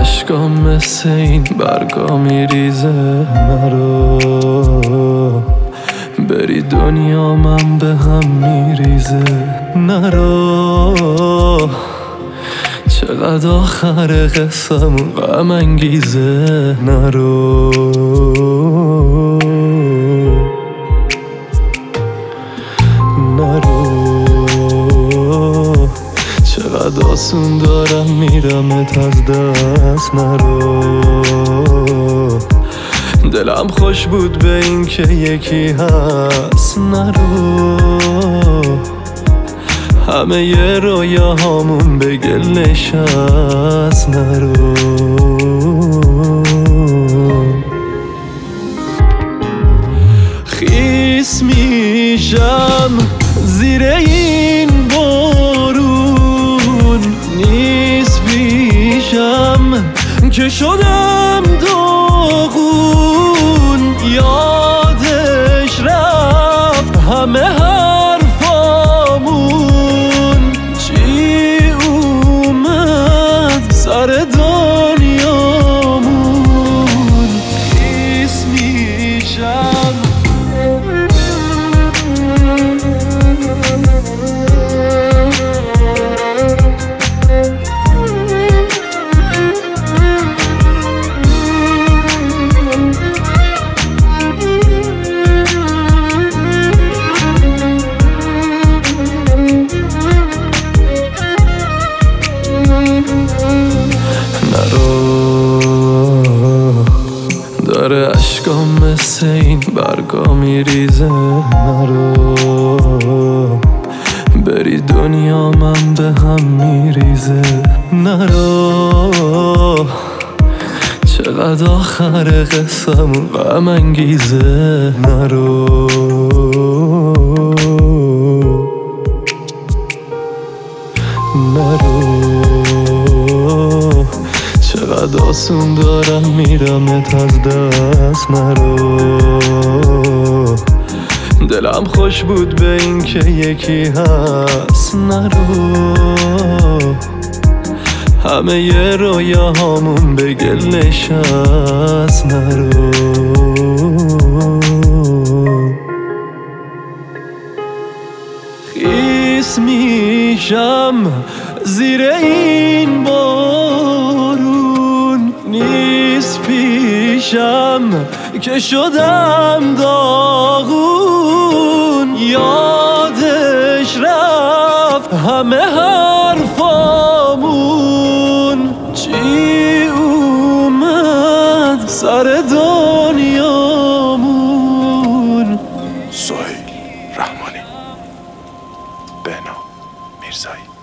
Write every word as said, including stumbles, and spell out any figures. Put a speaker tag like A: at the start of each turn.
A: عشقام مثل این برگا میریزه. نرو بری دنیا من به هم میریزه. نرو چقدر آخر قصم غم انگیزه. نرو نرو چقدر آسون دارم میرمت از دست. نرو دلم خوش بود به این که یکی هست. نرو همه ی رویاهامون به گل نشست. نرو خیس میشم زیر این بارون، نیست پیشم که شدم داغون. یادش رفت همه حرفامون، چی اومد سر دنیامون. خیس میشم داره عشقام مثل این برگا میریزه. نرو بری دنیا من به هم میریزه. نرو چقدر آخر قصم غم انگیزه. نرو نرو چقدر آسون دارم میرمت از دست. نرو دلم خوش بود به این که یکی هست. نرو همه ی رویاهامون به گل نشست. نرو خیس میشم زیر این بارون، نیست پیشم که شدم داغون. یادش رفت همه حرفامون، چی اومد سر دنیامون.
B: سهیل رحمانی، بهنام میرزایی.